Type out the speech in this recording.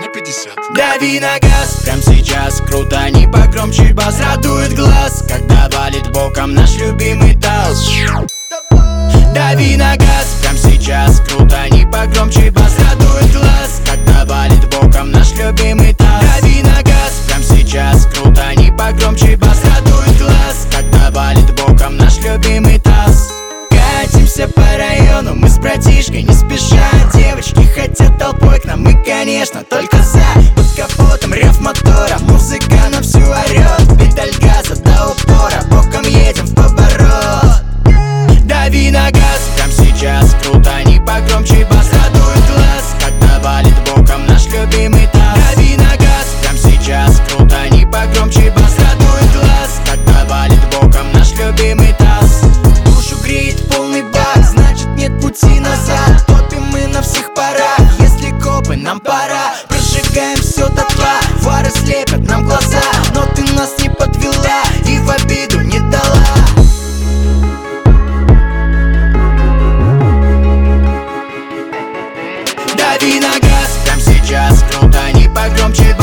50. Дави на газ, прям сейчас, крутани погромче, бас радует глаз, когда валит боком наш любимый таз. Дави на газ, прям сейчас, крутани погромче, бас радует глаз, когда валит боком наш любимый таз. Дави на газ, прям сейчас, крутани погромче, бас радует глаз, когда валит боком наш любимый таз. Катимся по району, мы с братишкой не спеша. Девочки хотят толпой к нам, мы, конечно, только за. Под капотом рев мотора, музыка на всю орёт. Педаль газа до упора, боком едем в поворот. Дави на газ, прям сейчас, крутани погромче, бас радует глаз, когда валит боком наш любимый таз. Дави на газ, прям сейчас, крутани погромче, бас радует глаз, когда валит боком наш любимый таз. Душу греет полный бак, значит нет пути назад. Топим мы на всех парах, если копы, нам пора. Прожигаем все дотла, фары слепят нам глаза. Но ты нас не подвела и в обиду не дала. Дави на газ, прям сейчас, крутани погромче,